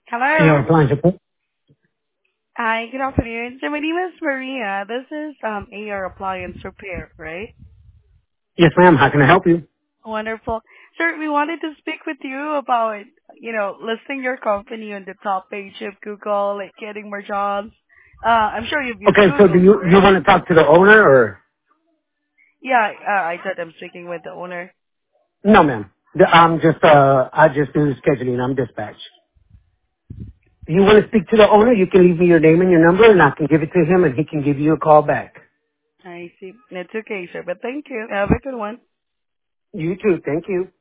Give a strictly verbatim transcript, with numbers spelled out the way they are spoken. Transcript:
Yeah, Hello. applying support. Hi, good afternoon. So my name is Maria. This is um A R Appliance Repair, right? Yes, ma'am. How can I help you? Wonderful. Sir, we wanted to speak with you about, you know, listing your company on the top page of Google, like getting more jobs. Uh, I'm sure you've used Okay, so do Google, you you correct? want to talk to the owner or Yeah, uh, I thought I'm speaking with the owner. no, ma'am? The- I'm just uh I just do the scheduling. I'm dispatch. If you want to speak to the owner, you can leave me your name and your number, and I can give it to him, and he can give you a call back. I see. It's okay, sir, but thank you. Have a good one. You too. Thank you.